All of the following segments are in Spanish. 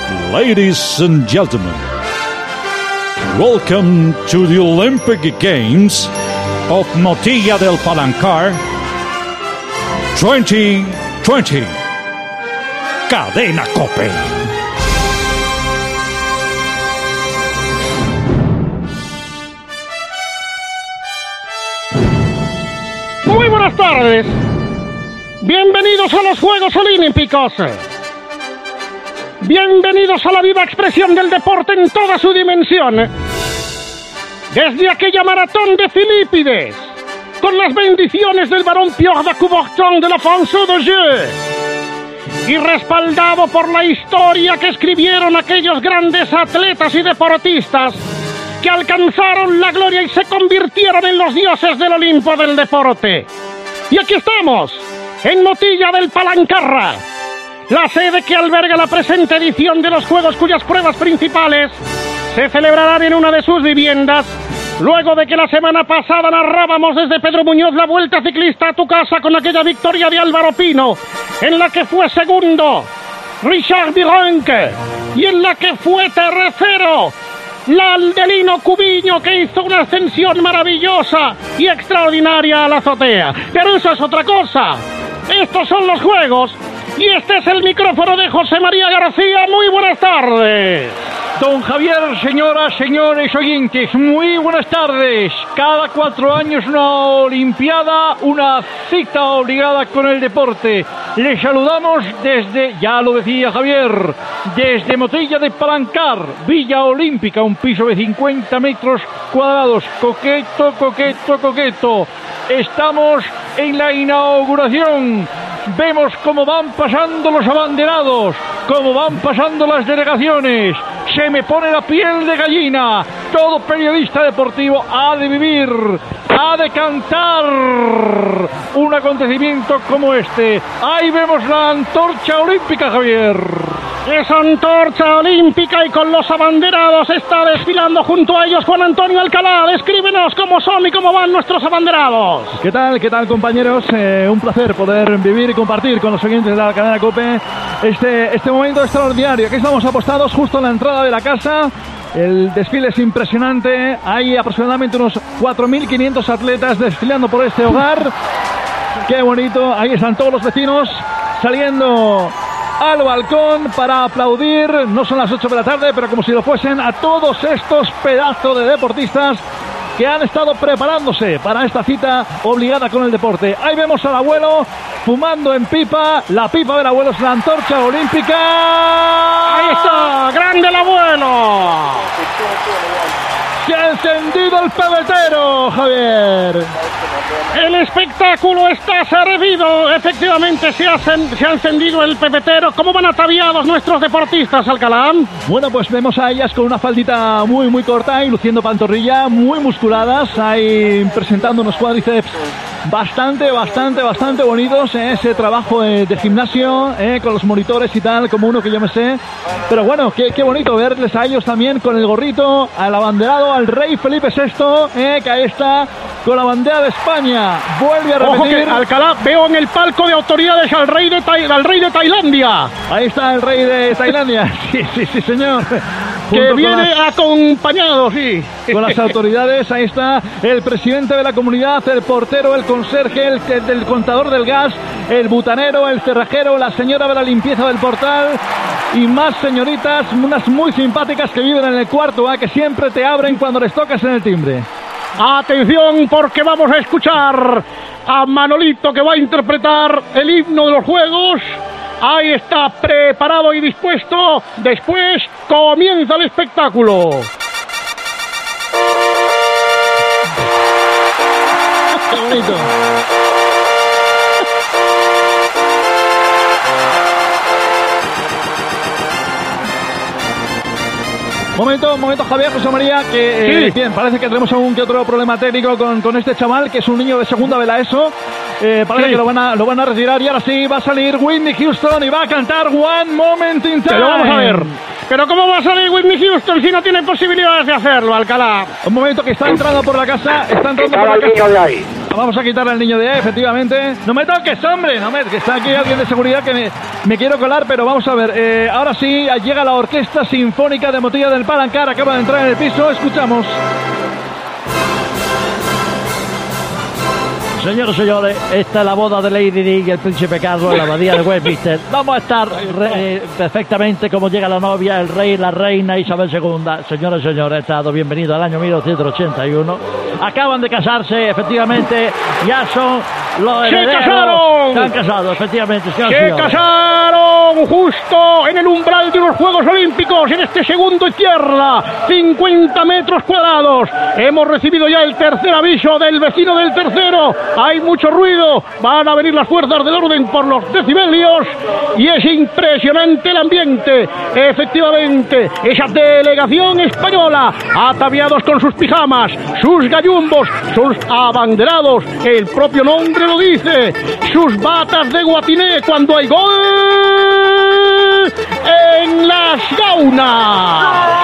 Ladies and gentlemen, welcome to the Olympic Games of Motilla del Palancar 2020. Cadena COPE. Muy buenas tardes. Bienvenidos a los Juegos Olímpicos. Bienvenidos a la viva expresión del deporte en toda su dimensión. Desde aquella maratón de Filipides, con las bendiciones del barón Pierre de Coubertin de la Française de Jeu, y respaldado por la historia que escribieron aquellos grandes atletas y deportistas que alcanzaron la gloria y se convirtieron en los dioses del Olimpo del deporte. Y aquí estamos, en Motilla del Palancar, la sede que alberga la presente edición de los Juegos, cuyas pruebas principales se celebrarán en una de sus viviendas, luego de que la semana pasada narrábamos desde Pedro Muñoz la Vuelta Ciclista a tu Casa con aquella victoria de Álvaro Pino, en la que fue segundo Richard Virenque y en la que fue tercero Landelino Cubiño, que hizo una ascensión maravillosa y extraordinaria a la azotea. Pero eso es otra cosa. Estos son los Juegos y este es el micrófono de José María García. Muy buenas tardes. Don Javier, señoras, señores oyentes, muy buenas tardes. Cada 4 años una olimpiada, una cita obligada con el deporte. Les saludamos desde, ya lo decía Javier, desde Motilla de Palancar, Villa Olímpica, un piso de 50 metros cuadrados. Coqueto, coqueto, coqueto. Estamos en la inauguración. Vemos cómo van pasando los abanderados, cómo van pasando las delegaciones. Se me pone la piel de gallina. Todo periodista deportivo ha de vivir, ha de cantar un acontecimiento como este. Ahí vemos la antorcha olímpica, Javier. Esa antorcha olímpica, y con los abanderados está desfilando junto a ellos Juan Antonio Alcalá. Descríbenos cómo son y cómo van nuestros abanderados. ¿Qué tal compañeros? Un placer poder vivir y compartir con los oyentes de la cadena COPE este momento extraordinario. Aquí estamos apostados justo en la entrada de la casa. El desfile es impresionante. Hay aproximadamente unos 4.500 atletas desfilando por este hogar. Qué bonito. Ahí están todos los vecinos saliendo al balcón para aplaudir. No son las 8 de la tarde, pero como si lo fuesen, a todos estos pedazos de deportistas que han estado preparándose para esta cita obligada con el deporte. Ahí vemos al abuelo fumando en pipa. La pipa del abuelo es la antorcha olímpica. Ahí está, grande el abuelo. Se ha encendido el pebetero, Javier. El espectáculo está servido. Efectivamente se ha encendido el pepetero. ¿Cómo van ataviados nuestros deportistas, Alcalá? Bueno, pues vemos a ellas con una faldita muy corta y luciendo pantorrilla, muy musculadas, ahí presentando unos cuádriceps bastante bonitos. Ese trabajo de gimnasio con los monitores y tal, como uno que yo me sé. Pero bueno, qué bonito verles a ellos también con el gorrito, al abanderado, al rey Felipe VI, que ahí está con la bandera de España. Vuelve a repetir. Ojo que, Alcalá, veo en el palco de autoridades al rey de Tailandia. Ahí está el rey de Tailandia. Sí, señor. Que viene acompañado, sí. Con las autoridades. Ahí está el presidente de la comunidad, el portero, el conserje, el contador del gas, el butanero, el cerrajero, la señora de la limpieza del portal y más señoritas, unas muy simpáticas que viven en el cuarto A, que siempre te abren cuando les tocas en el timbre. Atención, porque vamos a escuchar a Manolito, que va a interpretar el himno de los Juegos. Ahí está, preparado y dispuesto. Después comienza el espectáculo. Qué bonito. Momento, Javier, José María, que sí. Bien, parece que tenemos algún que otro problema técnico con este chaval, que es un niño de segunda de la ESO. Parece sí. que lo van a retirar y ahora sí va a salir Whitney Houston y va a cantar One Moment in Time. Pero vamos a ver. Pero ¿cómo va a salir Whitney Houston si no tiene posibilidades de hacerlo, Alcalá? Un momento que está entrando por la casa. Está entrando por la casa. Niño de ahí. Vamos a quitarle al niño de ahí, efectivamente. No me toques, hombre. No me, que está aquí alguien de seguridad que me quiero colar, pero vamos a ver. Ahora sí, llega la Orquesta Sinfónica de Motilla del Palancar. Acaba de entrar en el piso. Escuchamos. Señores, señores, esta es la boda de Lady Di y el príncipe Carlos en la abadía de Westminster. Vamos a estar perfectamente como llega la novia, el rey, la reina Isabel II. Señores, señores, estado bienvenido al año 1981. Acaban de casarse, efectivamente, ya son los herederos. ¡Se casaron! Se han casado, efectivamente. ¡Se casaron justo en el umbral de los Juegos Olímpicos, en este segundo izquierda, 50 metros cuadrados! Hemos recibido ya el tercer aviso del vecino del tercero. Hay mucho ruido, van a venir las fuerzas del orden por los decibelios y es impresionante el ambiente. Efectivamente, esa delegación española, ataviados con sus pijamas, sus gallumbos, sus abanderados, el propio nombre lo dice, sus batas de guatiné cuando hay gol en las gaunas.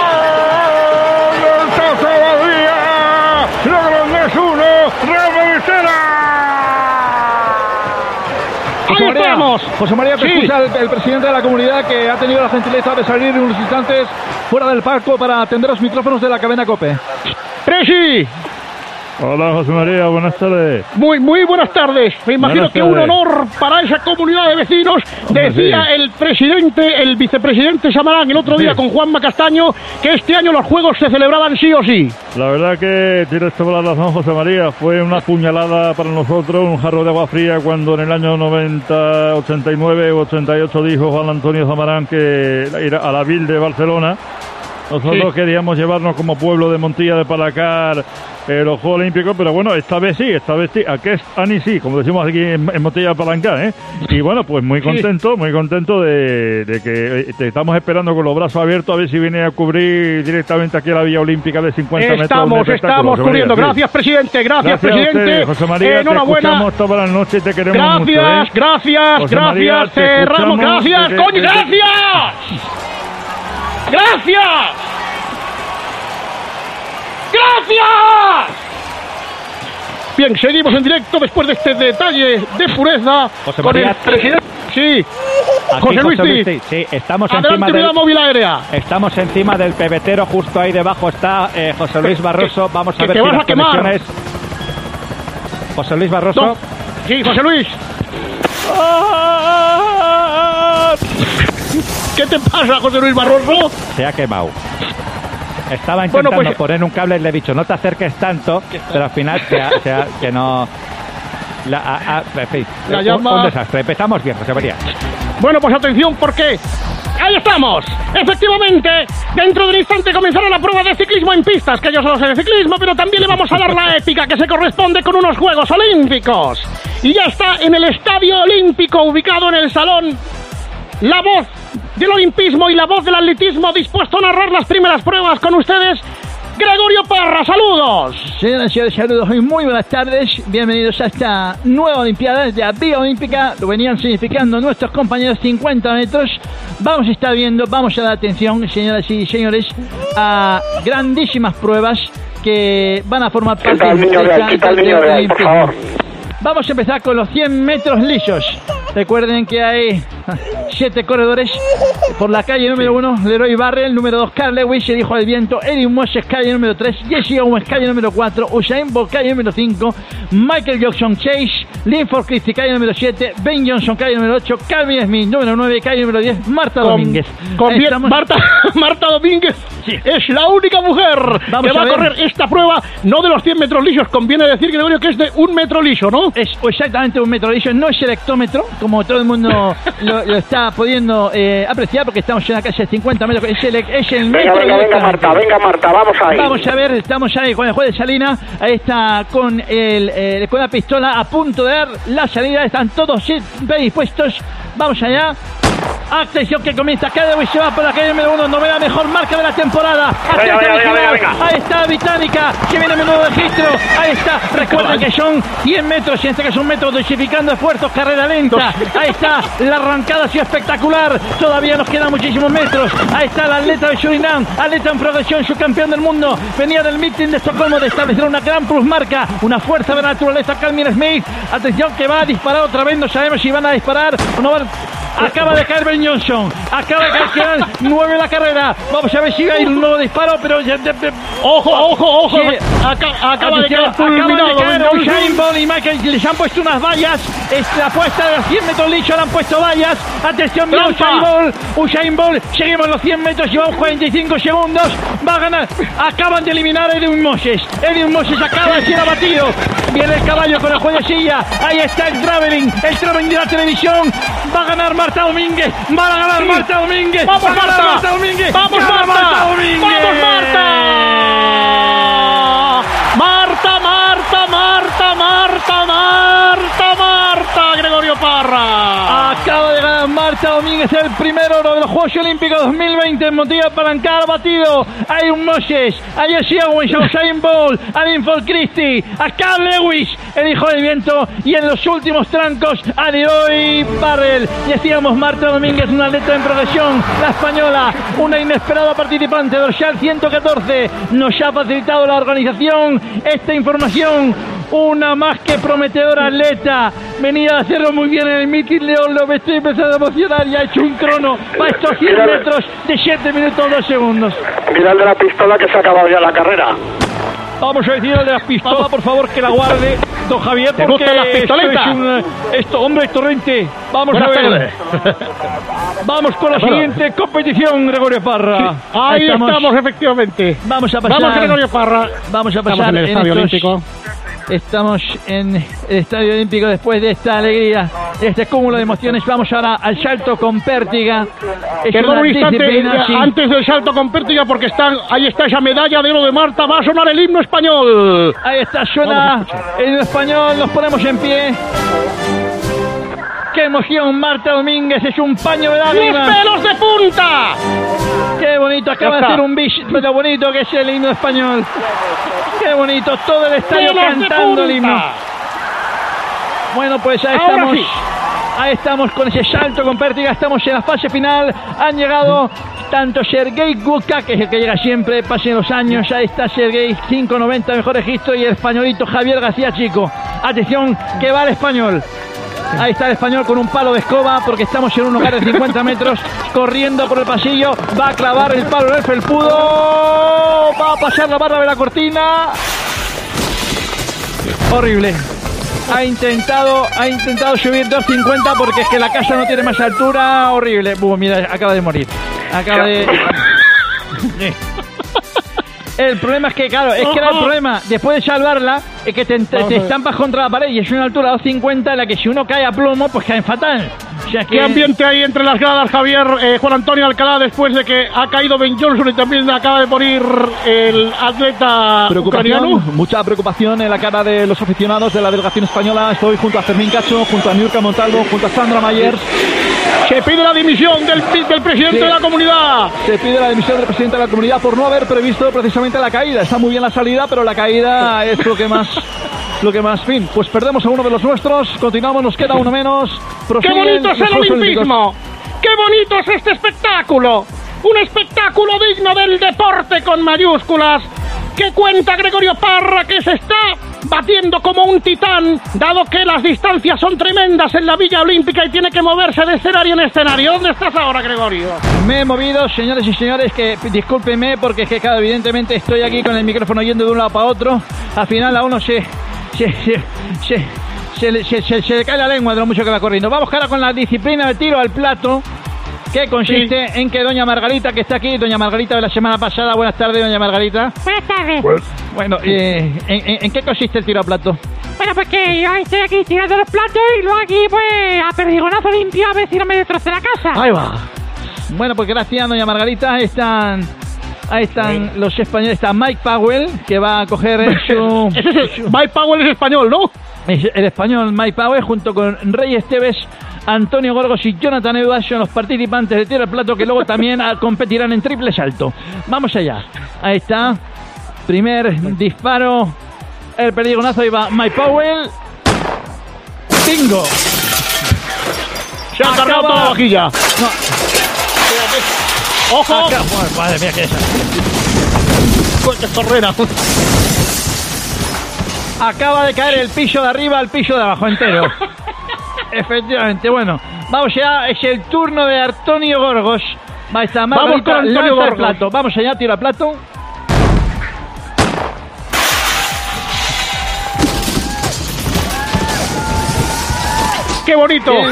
José María, te escucha el presidente de la comunidad que ha tenido la gentileza de salir en unos instantes fuera del palco para atender los micrófonos de la cadena COPE. ¡Presi! Hola, José María, buenas tardes. Muy buenas tardes. Me imagino que un honor para esa comunidad de vecinos. Decía el vicepresidente Samarán el otro día con Juanma Castaño que este año los Juegos se celebraban sí o sí. La verdad que tienes toda la razón, José María. Fue una puñalada para nosotros, un jarro de agua fría cuando en el año 90, 89 o 88 dijo Juan Antonio Samarán que ir a la Ville de Barcelona. Nosotros queríamos llevarnos como pueblo de Montilla de Palancar los Juegos Olímpicos, pero bueno, esta vez sí, aquest any sí, como decimos aquí en Montilla de Palancar, ¿eh? Y bueno, pues muy contento de que te estamos esperando con los brazos abiertos a ver si viene a cubrir directamente aquí a la Villa Olímpica de 50 metros. Estamos cubriendo. Gracias, presidente. Gracias, presidente. Ustedes, José María, enhorabuena. Te escuchamos toda la noche y te queremos mucho, ¿eh? Gracias. Cerramos. Gracias, coño, gracias. ¡Gracias! Bien, seguimos en directo después de este detalle de pureza José con María, el presidente. Sí, aquí José Luis. Sí, estamos adelante encima de la móvil aérea. Estamos encima del pebetero, justo ahí debajo está José Luis Barroso. Vamos a ver si las vas a conexiones. José Luis Barroso. No. Sí, José Luis. ¿Qué te pasa, José Luis Barroso? Se ha quemado. Estaba intentando poner un cable y le he dicho no te acerques tanto, pero al final que no... en fin, la llama... un desastre. Empezamos bien, José María. Bueno, pues atención porque... ¡Ahí estamos! Efectivamente, dentro de un instante comenzará la prueba de ciclismo en pistas, que yo solo sé de ciclismo, pero también le vamos a dar la épica que se corresponde con unos Juegos Olímpicos. Y ya está en el Estadio Olímpico, ubicado en el salón, la voz del olimpismo y la voz del atletismo, dispuesto a narrar las primeras pruebas con ustedes, Gregorio Parra. ¡Saludos! Señoras y señores, saludos y muy buenas tardes. Bienvenidos a esta nueva Olimpiada de la Vía Olímpica. Lo venían significando nuestros compañeros, 50 metros. Vamos a estar viendo, vamos a dar atención, señoras y señores, a grandísimas pruebas que van a formar parte del olimpismo. Vamos a empezar con los 100 metros lisos. Recuerden que hay 7 corredores. Por la calle número 1, Leroy Barrel. Número 2, Carl Lewis, el hijo del viento. Erin Moses, calle número 3. Jesse Owens, calle número 4. Usain Bolt, calle número 5. Michael Jackson Chase. Linford Christie, calle número 7. Ben Johnson, calle número 8. Calvin Smith, número 9. Calle número 10. Marta Domínguez. Marta Domínguez es la única mujer que va a correr esta prueba, no de los 100 metros lisos. Conviene decir, Gregorio, que es de 1 metro liso, ¿no? Es exactamente 1 metro liso. No es el hectómetro, como todo el mundo lo está pudiendo apreciar, porque estamos en una calle de 50 metros. Es el metro. Venga, Marta, vamos ahí. Vamos a ver, estamos ahí con el juez de Salina. Ahí está con la pistola a punto de dar la salida. Están todos predispuestos. Vamos allá. Atención que comienza. Cadewis se va por la calle número 1. Novena mejor marca de la temporada. Venga. Ahí está la británica que viene a menudo registro. Ahí está. Recuerden que son 100 metros. Y en este caso un metro dosificando esfuerzos. Carrera lenta. Ahí está. La arrancada ha sido espectacular. Todavía nos quedan muchísimos metros. Ahí está el atleta de Surinam. Atleta en progresión. Subcampeón del mundo. Venía del meeting de Estocolmo de establecer una gran plusmarca. Una fuerza de la naturaleza. Calvin Smith. Atención que va a disparar otra vez. No sabemos si van a disparar o no van. Acaba de caer Ben Johnson. Acaba de caer, quedan 9 la carrera. Vamos a ver si hay un nuevo disparo, pero ya... Ojo. Sí. Acaba de caer fulminado. Usain Bolt y Michael les han puesto unas vallas. La apuesta de los 100 metros liso le han puesto vallas. Atención, mira Usain Bolt. Seguimos los 100 metros, llevamos 45 segundos. Va a ganar. Acaban de eliminar a Edwin Moses. Edwin Moses acaba de ser abatido. Viene el caballo con el juez de silla. Ahí está el traveling de la televisión. Va a ganar Marta Domínguez. Va a ganar Marta Domínguez. ¡Vamos, Marta! Marta Domínguez. ¡Vamos, Marta! Marta Domínguez. ¡Vamos, Marta! Marta, Gregorio Parra. Acaba de ganar Marta Domínguez el primer oro de los Juegos Olímpicos 2020 en Montilla Palancar, batido a Edwin Moses, a Jesse Owens, a Usain Bolt, a Linford Christie, a Carl Lewis, el hijo del viento, y en los últimos trancos a Leroy Barrel. Decíamos Marta Domínguez, una atleta en progresión, la española, una inesperada participante, dorsal 114, nos ha facilitado la organización esta información. Una más que prometedora atleta, venía a hacerlo muy bien en el meeting. Lo me estoy empezando a emocionar y ha hecho un crono para estos 100 metros de 7 minutos 2 segundos. Mira el de la pistola que se ha acabado ya la carrera. Vamos a decir al de las pistolas, por favor, que la guarde, don Javier, ¿Te porque gustan las pistoletas? hombre, Torrente, vamos Buenas a ver. tardes. Vamos con la siguiente competición, Gregorio Parra. Ahí estamos, efectivamente. Vamos a pasar. Vamos, Gregorio Parra. Vamos a pasar Estamos en el Estadio Olímpico. Estamos en el Estadio Olímpico después de esta alegría, este cúmulo de emociones. Vamos ahora al salto con pértiga. Perdón un instante, antes del salto con pértiga, porque ahí está esa medalla de oro de Marta. Va a sonar el himno español. Ahí está, suena el himno español. Nos ponemos en pie. ¡Qué emoción! Marta Domínguez es un paño de lágrimas. ¡Los pelos de punta! ¡Qué bonito! Acaba de hacer un bicho, pero bonito que es el himno español. ¡Qué bonito! Todo el estadio cantando el himno. Bueno, pues ahí estamos. Sí. Ahí estamos con ese salto con pértiga. Estamos en la fase final. Han llegado tanto Sergei Gutka, que es el que llega siempre, pasen los años. Ahí está Sergei, 5.90, mejor registro. Y el españolito Javier García Chico. Atención, que va el español. Ahí está el español con un palo de escoba, porque estamos en un lugar de 50 metros, corriendo por el pasillo, va a clavar el palo en el felpudo, va a pasar la barra de la cortina. Horrible. Ha intentado subir 2.50 porque es que la casa no tiene más altura. Horrible. Mira, acaba de morir. El problema es que, claro, el problema, después de salvarla, es que te estampas contra la pared y es una altura de 2.50 en la que si uno cae a plomo, pues cae fatal. O sea, ¿qué ambiente hay entre las gradas, Javier? Juan Antonio Alcalá, después de que ha caído Ben Johnson y también acaba de morir el atleta ucraniano. Mucha preocupación en la cara de los aficionados de la delegación española. Estoy junto a Fermín Cacho, junto a Niurka Montalvo, junto a Sandra Mayer. Se pide la dimisión del presidente de la comunidad. Se pide la dimisión del presidente de la comunidad por no haber previsto precisamente la caída. Está muy bien la salida, pero la caída es lo que más... fin, pues perdemos a uno de los nuestros. Continuamos, nos queda uno menos. ¡Qué bonito es el olimpismo! ¡Qué bonito es este espectáculo! Un espectáculo digno del deporte con mayúsculas. Que cuenta Gregorio Parra que se está batiendo como un titán, dado que las distancias son tremendas en la Villa Olímpica y tiene que moverse de escenario en escenario. ¿Dónde estás ahora, Gregorio? Me he movido, señores y señores, que discúlpenme porque es que, claro, evidentemente estoy aquí con el micrófono yendo de un lado para otro. Al final a uno se le cae la lengua de lo mucho que va corriendo. Vamos ahora con la disciplina de tiro al plato, que consiste en que doña Margarita, que está aquí, doña Margarita de la semana pasada. Buenas tardes, doña Margarita. Buenas tardes. Bueno, ¿en qué consiste el tiro al plato? Bueno, pues que yo estoy aquí tirando los platos y luego aquí, pues, a perdigonazo limpio, a ver si no me destroce la casa. Ahí va. Bueno, pues gracias, doña Margarita. Ahí están los españoles. Está Mike Powell, que va a coger Mike Powell es español, ¿no? El español Mike Powell, junto con Rey Esteves, Antonio Gorgos y Jonathan Edwards son los participantes de tiro al plato que luego también competirán en triple salto. Vamos allá. Ahí está. Primer disparo. El perdigonazo iba Mike Powell. ¡Bingo! Se ha cargado toda la vajilla. No. ¡Ojo! Madre mía, ¿qué es eso? ¡Qué torrera! Acaba de caer el piso de arriba al piso de abajo entero. Efectivamente, bueno. Vamos ya, es el turno de Antonio Gorgos. Ahí está, vamos con Antonio lanza el Gorgos. plato. Vamos allá, tiro al plato. ¡Qué bonito! Bien,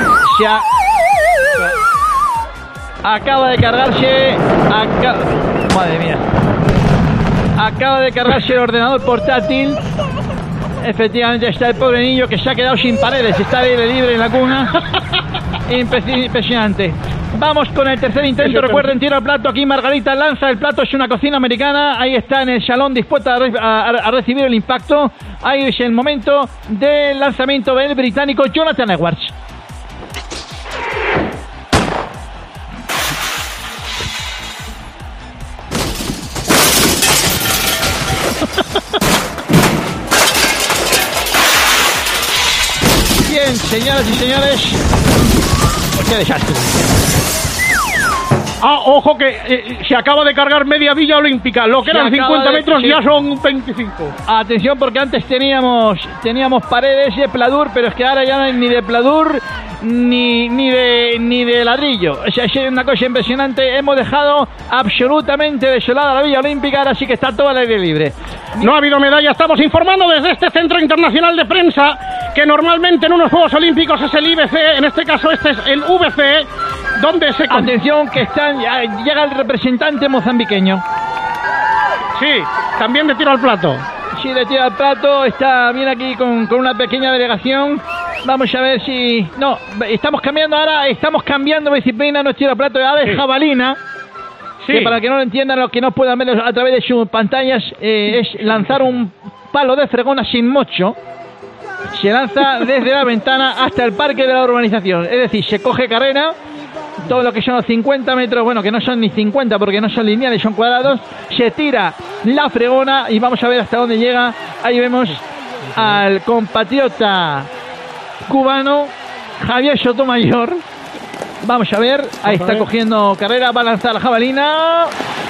acaba de cargarse. Madre mía. Acaba de cargarse el ordenador portátil. Efectivamente está el pobre niño que se ha quedado sin paredes. Está al aire libre en la cuna. Impresionante. Vamos con el tercer intento. Recuerden, tiro al plato. Aquí Margarita lanza el plato. Es una cocina americana. Ahí está en el salón dispuesta a recibir el impacto. Ahí es el momento del lanzamiento del británico Jonathan Edwards. Bien, señoras y señores. Qué desastre. Ojo que se acaba de cargar media Villa Olímpica. Lo que eran 50 metros ya son 25. Atención, porque antes teníamos paredes de pladur, pero es que ahora ya no hay ni de pladur ni de ladrillo. O sea, es una cosa impresionante. Hemos dejado absolutamente desolada la Villa Olímpica. Ahora sí que está todo al aire libre. No ha habido medalla. Estamos informando desde este Centro Internacional de Prensa que normalmente en unos Juegos Olímpicos es el IBC. En este caso este es el VC, donde se... Atención, que llega el representante mozambiqueño. Sí, también de tiro al plato. Sí, de tiro al plato. Está bien aquí con una pequeña delegación. Vamos a ver si... No, estamos cambiando disciplina. No es tiro al plato, ahora es jabalina. Sí. Que para que no lo entiendan, los que no puedan ver a través de sus pantallas, es lanzar un palo de fregona sin mocho. Se lanza desde la ventana hasta el parque de la urbanización. Es decir, se coge carrera, todo lo que son los 50 metros, bueno, que no son ni 50 porque no son lineales, son cuadrados. Se tira la fregona y vamos a ver hasta dónde llega. Ahí vemos al compatriota cubano Javier Sotomayor. Vamos a ver, ahí está cogiendo carrera, va a lanzar la jabalina.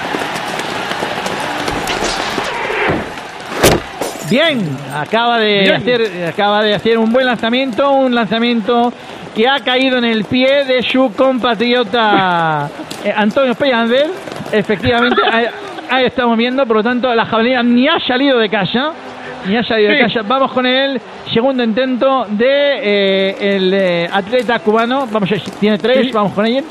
Bien, acaba de hacer un buen lanzamiento, que ha caído en el pie de su compatriota Antonio Pellander. Efectivamente, ahí estamos viendo, por lo tanto la jabalina ni ha salido de casa. Vamos con el segundo intento de el atleta cubano. Vamos a ver, tiene 3, vamos con él.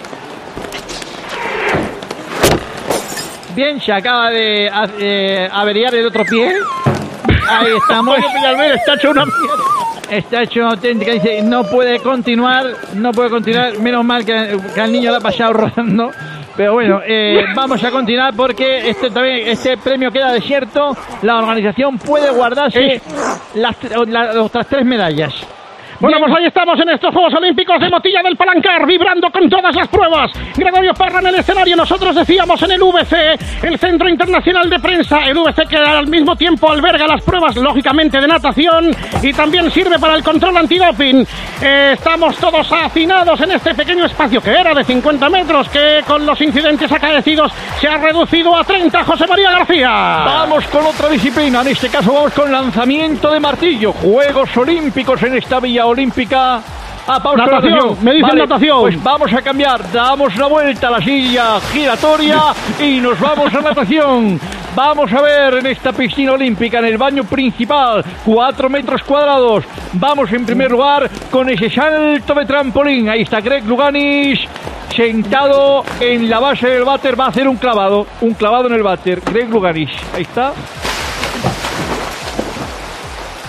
Bien, se acaba de averiar el otro pie. Ahí estamos. Está hecho una mierda. Está hecho una auténtica. Dice, no puede continuar. Menos mal que al niño le ha pasado rodando. Pero bueno, vamos a continuar porque este premio queda desierto. La organización puede guardarse las otras 3 medallas. Bueno, pues ahí estamos en estos Juegos Olímpicos de Motilla del Palancar, vibrando con todas las pruebas. Gregorio Parra en el escenario, nosotros decíamos en el VC, el Centro Internacional de Prensa, el VC que al mismo tiempo alberga las pruebas, lógicamente, de natación y también sirve para el control antidoping. Estamos todos hacinados en este pequeño espacio que era de 50 metros, que con los incidentes acaecidos se ha reducido a 30. José María García. Vamos con otra disciplina, en este caso vamos con lanzamiento de martillo, Juegos Olímpicos en esta Villa Olímpica. Pausa, natación, me dicen natación. Pues vamos a cambiar, damos la vuelta a la silla giratoria y nos vamos a natación. Vamos a ver en esta piscina olímpica, en el baño principal, 4 metros cuadrados. Vamos en primer lugar con ese salto de trampolín. Ahí está Greg Luganis sentado en la base del váter, va a hacer un clavado en el váter. Greg Luganis, ahí está.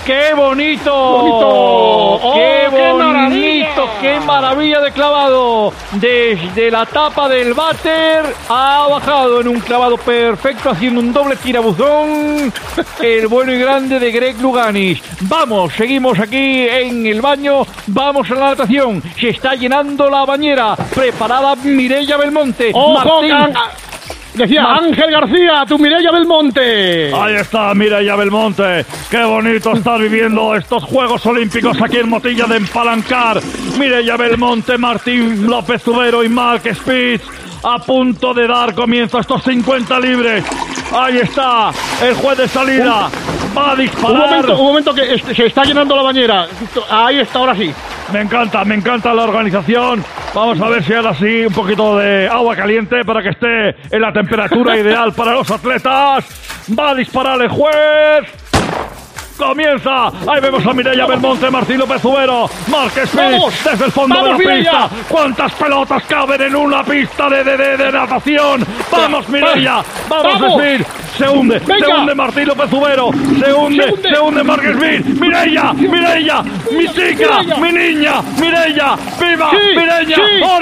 ¡Qué bonito! ¡Oh, ¡Qué qué bonito! maravilla! ¡Qué maravilla de clavado! Desde la tapa del váter ha bajado en un clavado perfecto, haciendo un doble tirabuzón. El bueno y grande de Greg Louganis. Vamos, seguimos aquí en el baño. Vamos a la natación. Se está llenando la bañera. Preparada Mireia Belmonte. ¡Ojo! Martín. Decía Ángel García, tu Mireia Belmonte. Ahí está Mireia Belmonte. Qué bonito estar viviendo estos Juegos Olímpicos aquí en Motilla de Empalancar. Mireia Belmonte, Martín López Zubero y Mark Spitz a punto de dar comienzo a estos 50 libres. Ahí está el juez de salida. Va a disparar. Un momento que se está llenando la bañera. Ahí está, ahora sí. Me encanta la organización. Vamos a ver si ahora sí un poquito de agua caliente para que esté en la temperatura ideal para los atletas. Va a disparar el juez. Comienza. Ahí vemos a Mireia Belmonte, Martín López Zubero, Mark Spitz desde el fondo de la pista. ¿Cuántas pelotas caben en una pista de natación? Vamos, Mireia. Vamos, Spitz. Se hunde Martín López Zubero. Se hunde Mark Spitz. Mireia, mi chica, mi niña, Mireia. ¡Viva! Mireia.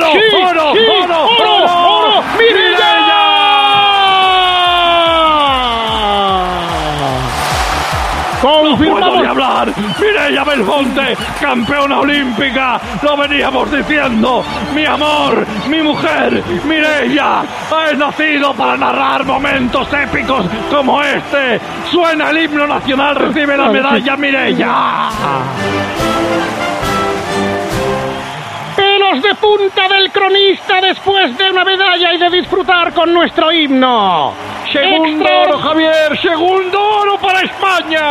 ¡Oro! ¡Mireia! Confirmamos. No puedo ni hablar. Mireia Belmonte, campeona olímpica. Lo veníamos diciendo. Mi amor, mi mujer, Mireia, ha nacido para narrar momentos épicos como este. Suena el himno nacional, recibe la medalla Mireia. Pelos de punta del cronista después de una medalla y de disfrutar con nuestro himno. Segundo oro, Javier. Segundo oro para España.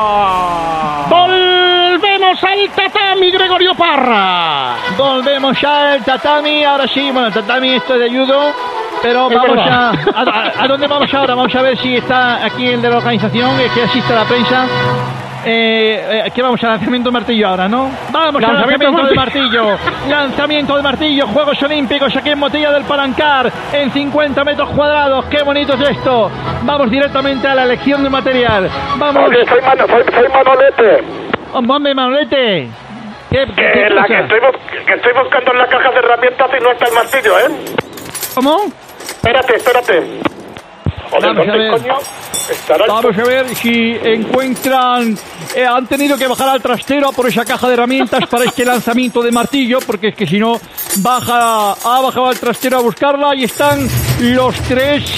Volvemos al tatami, Gregorio Parra. Volvemos ya al tatami. Ahora sí, bueno, el tatami esto es de judo. Pero vamos ¿A dónde vamos ahora? Vamos a ver si está aquí el de la organización, que asiste a la prensa. ¿Qué vamos a lanzamiento de martillo ahora, no? Vamos al lanzamiento de martillo. Lanzamiento de martillo, Juegos Olímpicos aquí en Motilla del Palancar, en 50 metros cuadrados. Qué bonito es esto. Vamos directamente a la elección de material. Vamos. Oye, soy Manolete. Hombre, Manolete. Que estoy buscando en la caja de herramientas y no está el martillo, ¿eh? ¿Cómo? Espérate. Vamos a ver si encuentran. Han tenido que bajar al trastero por esa caja de herramientas para este lanzamiento de martillo, porque es que si no ha bajado al trastero a buscarla y están los tres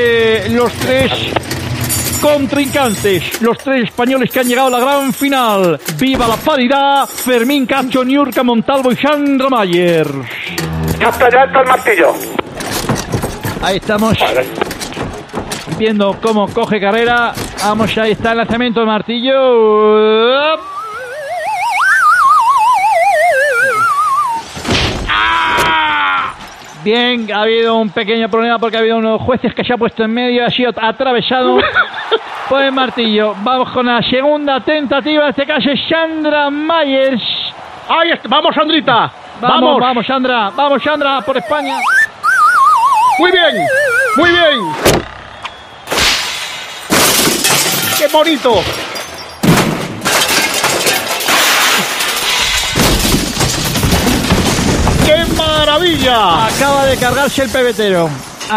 contrincantes, los tres españoles que han llegado a la gran final. ¡Viva la paridad! Fermín Cacho, Niurka Montalvo y Sandra Mayer. Ya está el martillo. Ahí estamos. Vale. Viendo cómo coge carrera. Vamos, ahí está el lanzamiento de martillo. Bien, ha habido un pequeño problema porque ha habido unos jueces que se ha puesto en medio y ha sido atravesado por el martillo. Vamos con la segunda tentativa, en este caso es Sandra Myers. Ahí está. Vamos, Sandrita. Vamos, Sandra. Vamos, Sandra, por España. Muy bien. ¡Qué bonito! ¡Qué maravilla! Acaba de cargarse el pebetero.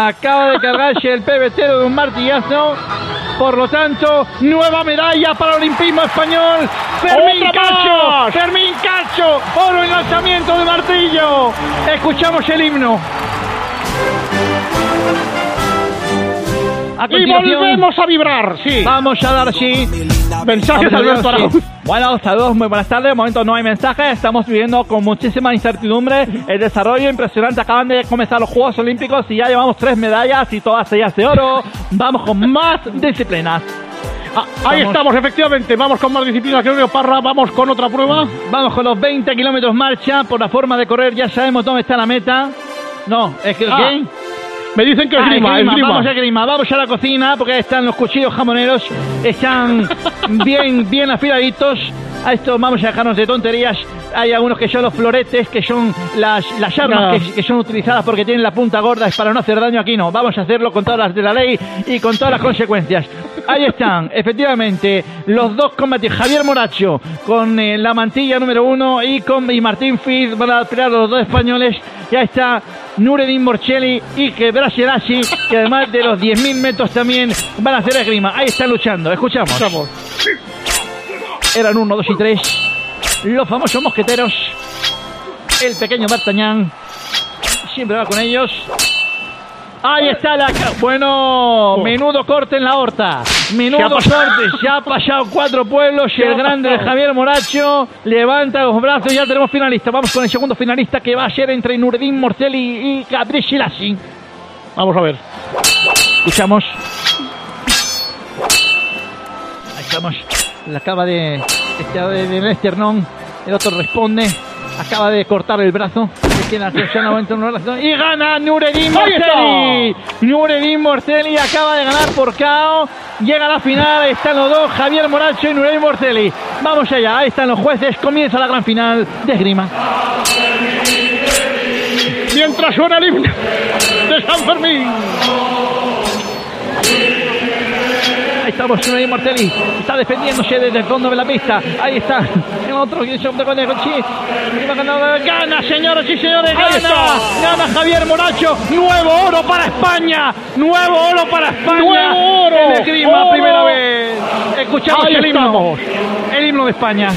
De un martillazo. Por lo tanto, nueva medalla para el olimpismo español. Fermín Cacho. Oro en lanzamiento de martillo. Escuchamos el himno. Y volvemos a vibrar, sí. Vamos a dar, sí. Mensajes, Alberto Arauz. Bueno, saludos, muy buenas tardes. De momento no hay mensajes. Estamos viviendo con muchísima incertidumbre el desarrollo impresionante. Acaban de comenzar los Juegos Olímpicos y ya llevamos 3 medallas y todas ellas de oro. Vamos con más disciplinas. Ahí estamos, efectivamente. Vamos con más disciplinas, Gregorio Parra. Vamos con otra prueba. Vamos con los 20 kilómetros marcha. Por la forma de correr ya sabemos dónde está la meta. No, es que... ¿qué? Me dicen que es esgrima. Vamos a esgrima. Vamos a la cocina porque ahí están los cuchillos jamoneros. Están bien afiladitos. A esto vamos a dejarnos de tonterías. Hay algunos que son los floretes, que son las armas que son utilizadas porque tienen la punta gorda, es para no hacer daño. Aquí no, vamos a hacerlo con todas las de la ley y con todas las consecuencias. Ahí están, efectivamente, los dos combatientes. Javier Moracho con la mantilla número 1 y Martín Fiz van a pelear los dos españoles. Ya está Nureddin Morcelli y Gebrselassie, que además de los 10.000 metros también van a hacer esgrima. Ahí están luchando, escuchamos. Eran 1, 2 y 3. Los famosos mosqueteros. El pequeño D'Artagnan siempre va con ellos. Ahí está bueno, menudo corte en la horta. Menudo corte. Se ha pasado 4 pueblos y el grande de Javier Moracho levanta los brazos. Ya tenemos finalista. Vamos con el segundo finalista, que va a ser entre Nureddin Morcelli y Gebrselassie. Vamos a ver. Escuchamos. Ahí estamos. Le acaba de esternón. El otro responde. Acaba de cortar el brazo. Y gana Nureddin Morcelli. Nureddin Morcelli acaba de ganar por KO. Llega a la final. Ahí están los dos, Javier Moracho y Nureddin Morcelli. Vamos allá. Ahí están los jueces. Comienza la gran final de esgrima. Mientras suena el himno de San Fermín. Ahí estamos, Nureddin Morcelli está defendiéndose desde el fondo de la pista. Ahí está el otro que gana, señoras y señores, gana Javier Moracho. Nuevo oro para España. Nuevo oro para España. Nuevo oro. En esgrima, primera vez. Escuchamos el himno de España.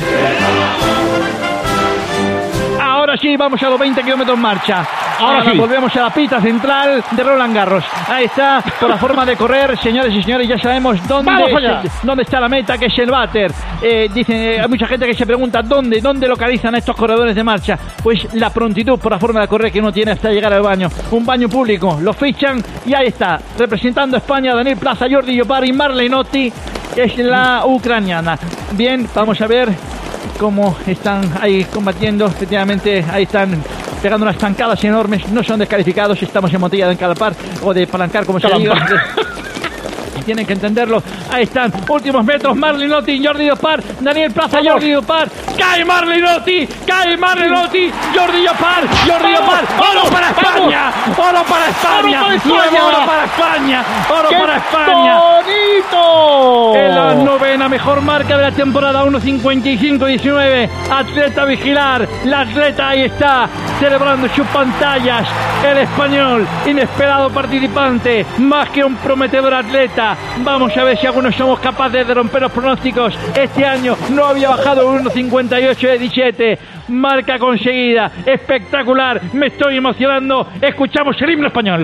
Ahora sí, vamos a los 20 kilómetros en marcha. Ahora sí. Volvemos a la pista central de Roland Garros. Ahí está, por la forma de correr, señores y señores, ya sabemos dónde está la meta, que es el váter. Hay mucha gente que se pregunta dónde localizan a estos corredores de marcha. Pues la prontitud por la forma de correr que uno tiene hasta llegar al baño. Un baño público, lo fichan y ahí está, representando a España, Daniel Plaza, Jordi Llopart y Marley Notti, que es la ucraniana. Bien, vamos a ver cómo están ahí combatiendo. Efectivamente, ahí están pegando unas zancadas enormes. No son descalificados. Estamos en Montilla de Encalapar o de Palancar, como se diga. Tienen que entenderlo. Ahí están, últimos metros. Marley Notti, Jordi Llopart, Daniel Plaza, Jordi Llopart. Cae Marley Notti, Jordi Llopart. Oro para España. Oro para España. Oro para España. Oro para España. ¡Bonito! En la novena mejor marca de la temporada, 1:55:19. Atleta a vigilar. La atleta ahí está, celebrando sus pantallas. El español, inesperado participante, más que un prometedor atleta. Vamos a ver si algunos somos capaces de romper los pronósticos. Este año no había bajado 1:58:17. Marca conseguida, espectacular. Me estoy emocionando. Escuchamos el himno español.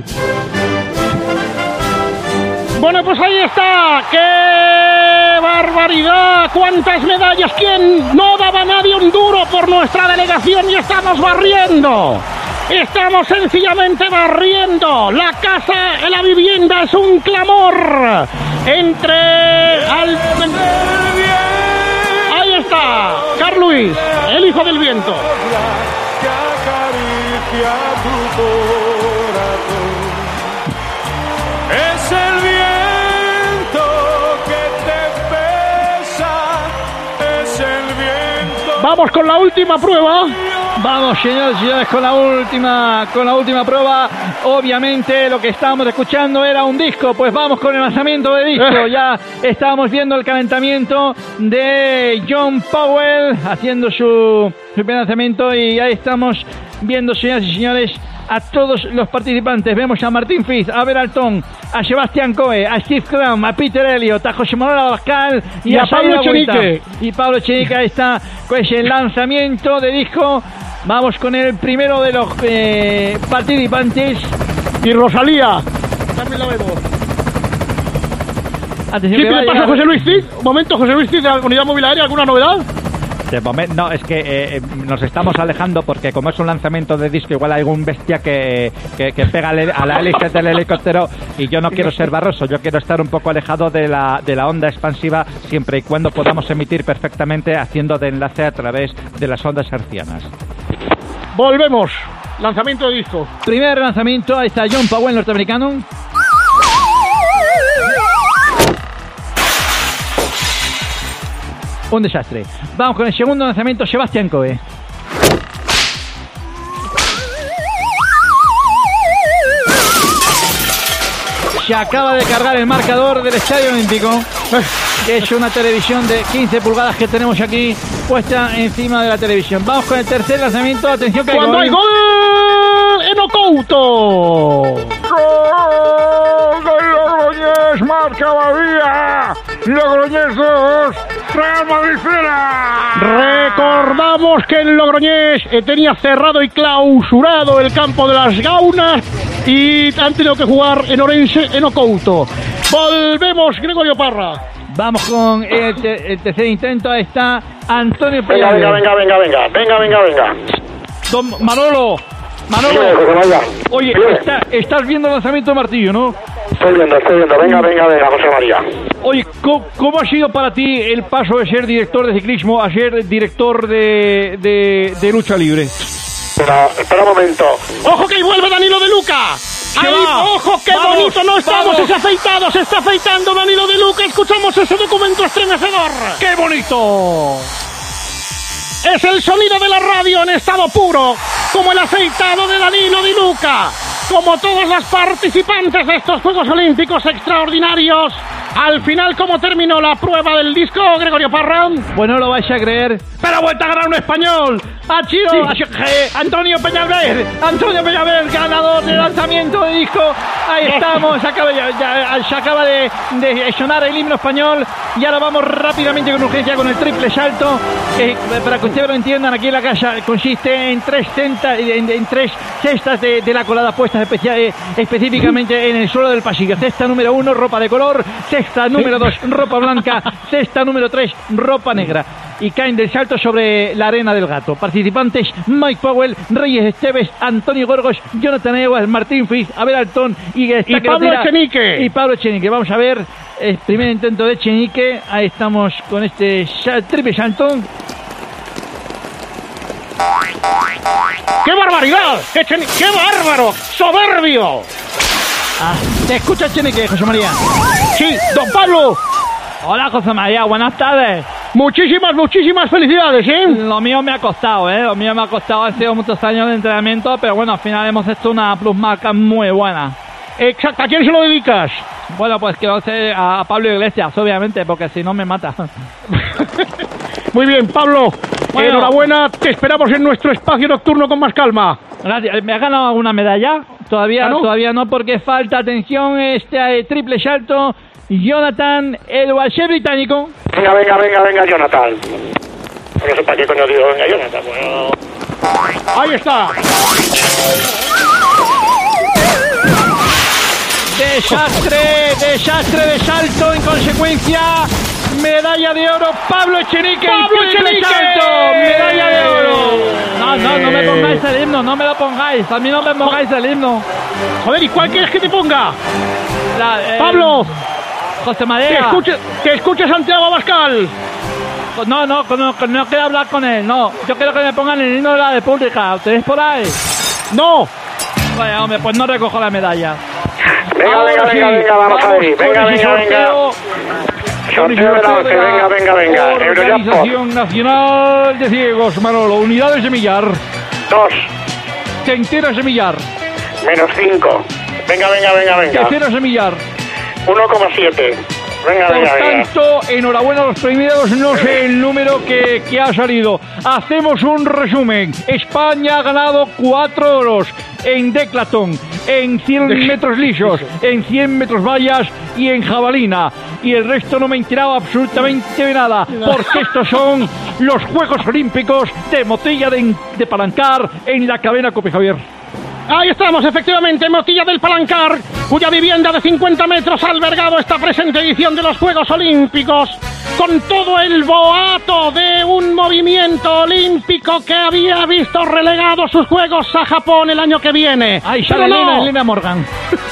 Bueno, pues ahí está. ¡Qué barbaridad! ¡Cuántas medallas! ¿Quién no daba a nadie un duro por nuestra delegación? Y estamos barriendo. Estamos sencillamente barriendo. La casa, la vivienda es un clamor. Ahí está, Carl Lewis, el hijo del viento. Que acaricia tu corazón. Es el viento que te besa. Es el viento. Vamos con la última prueba. Vamos, señores y señores, con la última prueba. Obviamente lo que estábamos escuchando era un disco, pues vamos con el lanzamiento de disco. Ya estábamos viendo el calentamiento de John Powell haciendo su primer lanzamiento y ahí estamos viendo, señoras y señores, a todos los participantes. Vemos a Martín Fiz, a Beraltón, a Sebastián Coe, a Steve Cram, a Peter Elliott, a José Manuel Abascal y a Pablo Echenique. Y Pablo Echenique, ahí está, pues el lanzamiento de disco. Vamos con el primero de los participantes. Y Rosalía. También la vemos. ¿Qué le pasa a José Luis Cid? Un momento, José Luis Cid de la Unidad Móvil Aérea, ¿alguna novedad? De momento, no, es que nos estamos alejando porque como es un lanzamiento de disco, igual hay algún bestia que pega a la hélice del helicóptero y yo no quiero ser barroso, yo quiero estar un poco alejado de la onda expansiva siempre y cuando podamos emitir perfectamente haciendo de enlace a través de las ondas hercianas. Volvemos. Lanzamiento de disco. Primer lanzamiento, ahí está John Powell, norteamericano. un desastre. Vamos con el segundo lanzamiento, Sebastián Coe. Se acaba de cargar el marcador del Estadio Olímpico, que es una televisión de 15 pulgadas que tenemos aquí puesta encima de la televisión. Vamos con el tercer lanzamiento. Atención que cuando hay gol, Eno Couto. ¡Gol del Logroñés! ¡Marca Badía! ¡Logroñés 2! ¡Real Madrid 0! Recordamos que el Logroñés tenía cerrado y clausurado el campo de las Gaunas y han tenido que jugar en Orense, Eno Couto. Volvemos, Gregorio Parra. Vamos con el tercer intento. Ahí está Antonio Venga, Peñalver. venga. Don Manolo, oye, estás viendo el lanzamiento de martillo, ¿no? Estoy viendo. Venga, José María. Oye, ¿cómo ha sido para ti el paso de ser director de ciclismo a ser director de lucha libre? Espera un momento. ¡Ojo que vuelve Danilo de Luca! ¡Ahí, ojo, qué Vamos, bonito! No estamos, vamos. es afeitado, se está afeitando Danilo de Luca. Escuchamos ese documento estremecedor. ¡Qué bonito! Es el sonido de la radio en estado puro, como el afeitado de Danilo de Luca. Como todas las participantes de estos Juegos Olímpicos extraordinarios. Al final, ¿cómo terminó la prueba del disco, Gregorio Parra? Pues no lo vais a creer, pero ha vuelto a ganar un español. Antonio Peñalver, ganador de lanzamiento de disco. Ahí estamos, se acaba de sonar el himno español. Y ahora vamos rápidamente con urgencia con el triple salto, que para que ustedes lo entiendan, aquí en la casa consiste en tres cestas de la colada puestas específicamente en el suelo del pasillo. Cesta número 1, ropa de color. Cesta número 2, ropa blanca. Cesta número 3, ropa negra. Y caen del salto sobre la arena del gato. Participantes: Mike Powell, Reyes Esteves, Antonio Gorgos, Jonathan Eguas, Martín Fitz, Abel Altón y Pablo Echenique. Y Pablo Echenique. Vamos a ver el primer intento de Echenique. Ahí estamos con este triple salto. ¡Qué barbaridad! ¡Qué bárbaro! ¡Soberbio! ¿Te escucha Echenique, José María? Sí, don Pablo. Hola, José María, buenas tardes. Muchísimas felicidades, ¿eh? Lo mío me ha costado, han sido muchos años de entrenamiento, pero bueno, al final hemos hecho una plusmarca muy buena. Exacto, ¿a quién se lo dedicas? Bueno, pues que a Pablo Iglesias, obviamente, porque si no me mata. Muy bien, Pablo, bueno, enhorabuena, te esperamos en nuestro espacio nocturno con más calma. Gracias. ¿Me has ganado alguna medalla? Todavía no, porque falta, atención, triple salto. Jonathan, el balché británico. Venga, Jonathan. No sé para qué coño digo, venga, Jonathan. Bueno. Ahí está. Desastre de salto, en consecuencia, medalla de oro, Pablo Echenique. Medalla de oro. No me pongáis el himno, no me lo pongáis. A mí no me pongáis el himno. Joder, ¿y cuál quieres que te ponga? Pablo. José María. Que escuche Santiago Abascal. No quiero hablar con él, no. Yo quiero que me pongan el himno de la República. ¿Tenéis por ahí? No. Vaya, hombre, pues no recojo la medalla. Venga, vamos a ver. Venga. Sorteo de la 11, venga. Organización Nacional de Ciegos, Manolo. Unidades de millar. 2. Centenas de millar. Menos 5. Venga. Centenas de millar. 1,7. Por tanto, enhorabuena a los premiados, no sé el número que ha salido. Hacemos un resumen. España ha ganado 4 oros en declatón, en 100 metros lisos, en 100 metros vallas y en jabalina. Y el resto no me he enterado absolutamente de nada, porque estos son los Juegos Olímpicos de Motilla de Palancar en la cadena Cope Javier. Ahí estamos, efectivamente, Motilla del Palancar, cuya vivienda de 50 metros ha albergado esta presente edición de los Juegos Olímpicos, con todo el boato de un movimiento olímpico que había visto relegados sus Juegos a Japón el año que viene. Ahí sale Elena Morgan.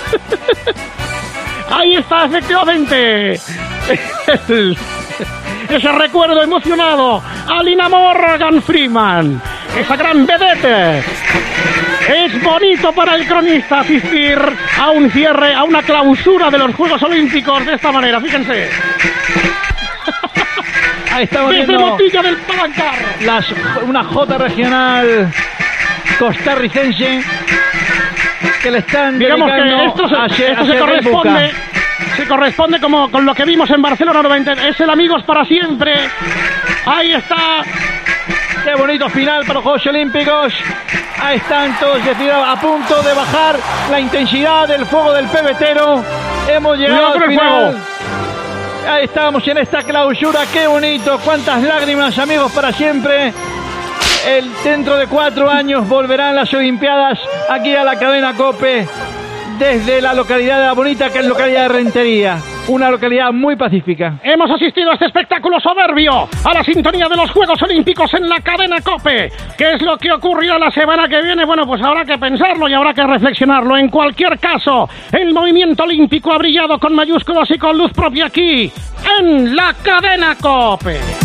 Ahí está, efectivamente. Ese recuerdo emocionado a Lina Morgan Freeman, esa gran vedette. Es bonito para el cronista asistir a un cierre, a una clausura de los Juegos Olímpicos de esta manera, fíjense. Ahí estamos desde viendo Motilla del Palancar. una J regional costarricense que le están Digamos dedicando que esto a se corresponde como con lo que vimos en Barcelona 90. Es el Amigos para siempre. Ahí está. Qué bonito final para los Juegos Olímpicos. Ahí están todos a punto de bajar la intensidad del fuego del pebetero. Hemos llegado al final. Ahí estamos en esta clausura. Qué bonito. Cuántas lágrimas, Amigos para siempre. Dentro de 4 años volverán las Olimpiadas aquí a la cadena COPE desde la localidad de La Bonita, que es localidad de Rentería. Una localidad muy pacífica. Hemos asistido a este espectáculo soberbio, a la sintonía de los Juegos Olímpicos en la cadena COPE. ¿Qué es lo que ocurrirá la semana que viene? Bueno, pues habrá que pensarlo y habrá que reflexionarlo. En cualquier caso, el movimiento olímpico ha brillado con mayúsculas y con luz propia aquí, en la cadena COPE.